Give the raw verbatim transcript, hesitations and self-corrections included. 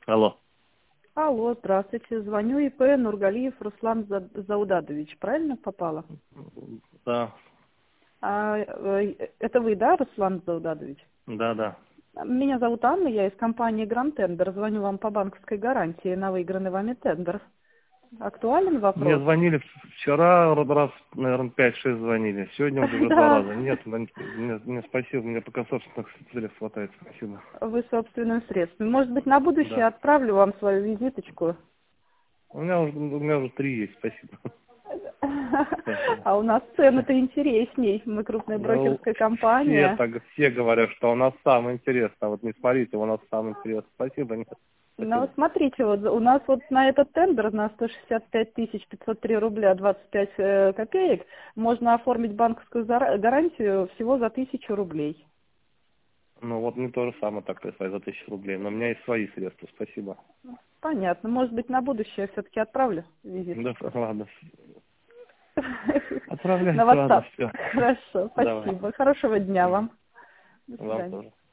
Алло. Алло, здравствуйте. Звоню ИП Нургалиев Руслан За- Заудадович. Правильно попала? Да, А, э, это вы, да, Руслан Заудадович? да, да. Меня зовут Анна, я из компании Grand Tender. Звоню вам по банковской гарантии на выигранный вами тендер. Актуален Мне вопрос? звонили вчера, раз, наверное, пять-шесть звонили. Сегодня вот уже два Да, раза. Нет, мне, мне спасибо, мне пока собственных средств хватает. Спасибо. вы собственным средством. Может быть, на будущее Да. отправлю вам свою визиточку. У меня уже, у меня уже три есть, спасибо. Спасибо. А у нас цены-то интересней. Мы крупная Ну, брокерская все компания. так, все говорят, что у нас самое интересное. Вот не смотрите, у нас самое интересное. Спасибо, нет. Ну, Спасибо. смотрите, вот у нас вот на этот тендер на сто шестьдесят пять тысяч пятьсот три рубля двадцать пять э, копеек можно оформить банковскую зара- гарантию всего за тысячу рублей. Ну вот мне то же самое так прислать за тысячу рублей. Но у меня есть свои средства. Спасибо. Понятно. Может быть, на будущее все-таки отправлю Да, визиточку. ладно. На Отправляйте, ладно, WhatsApp. все. Хорошо, Давай. спасибо. Хорошего дня Мгм. вам. До Вам свидания. тоже.